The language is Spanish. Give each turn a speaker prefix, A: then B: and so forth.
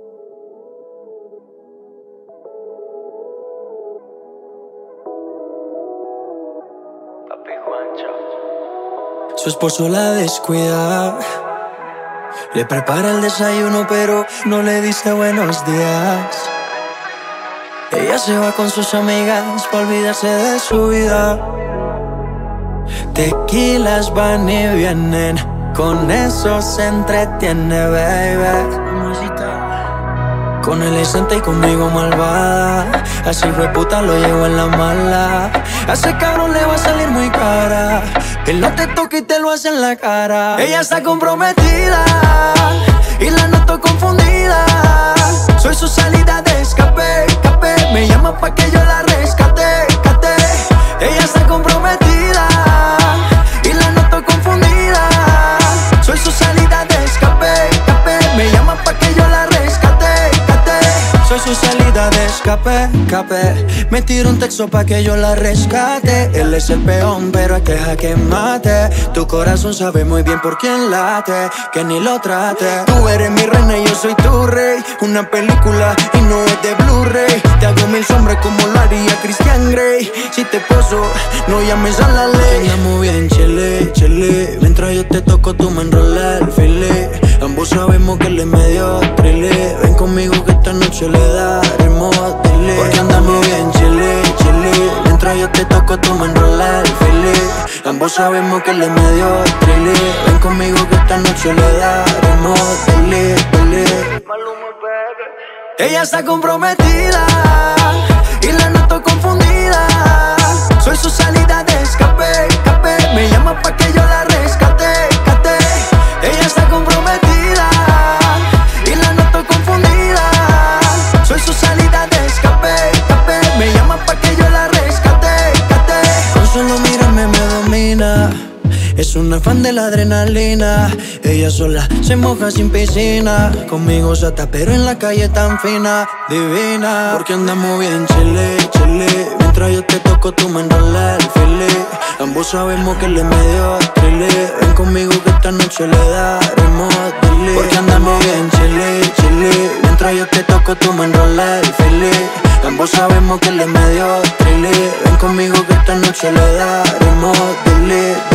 A: Papi Juancho.
B: Su esposo la descuida, le prepara el desayuno pero no le dice buenos días. Ella se va con sus amigas para olvidarse de su vida. Tequilas van y vienen, con eso se entretiene, baby. Con él es santa y conmigo malvada. Así fue puta, lo llevo en la mala. A ese cabrón le va a salir muy cara. Él no te toca y te lo hace en la cara. Ella está comprometida y la noto confundida. Soy su salida de escape, escape. Me llama pa' que yo la rescate, cate. Ella está comprometida y la noto confundida. Soy su salida de escape, escape. Me llama pa' que yo la rescate. Soy su salida de escape, escape. Me tiro un texto pa' que yo la rescate. Él es el peón, pero es que jaque mate. Tu corazón sabe muy bien por quién late, que ni lo trate. Tú eres mi reina y yo soy tu rey. Una película y no es de Blu-ray. Te hago mil sombras como lo haría Christian Grey. Si te poso, no llames a la ley. Andamos bien, chile, chile. Mientras yo te toco, tú me enrolas el filé. Ambos sabemos que le medio trile. Ven conmigo que esta noche le daremos dile. Porque andamos bien, chile, chile. Mientras yo te toco, tú me enrolas el filé. Ambos sabemos que le medio trile. Ven conmigo que esta noche le daremos dile, dile. Ella está comprometida y la noto confundida. Soy su salida de escape, escape. Me llama pa' que yo la rescate, cate. Ella está comprometida y la noto confundida. Soy su salida de escape, escape. Me llama pa' que yo la rescate, cate. Con solo mirarme me domina. Es una fan de la adrenalina. Ella sola se moja sin piscina. Conmigo sata pero en la calle tan fina, divina. Porque andamos bien, chile, chile. Mientras yo te toco tú me enrolas el filé. Ambos sabemos que le medio trile. Ven conmigo que esta noche le daremos dile. Porque andamos bien, chile, chile. Mientras yo te toco tú me enrolas el filé. Ambos sabemos que le medio trile. Ven conmigo que esta noche le daremos dile.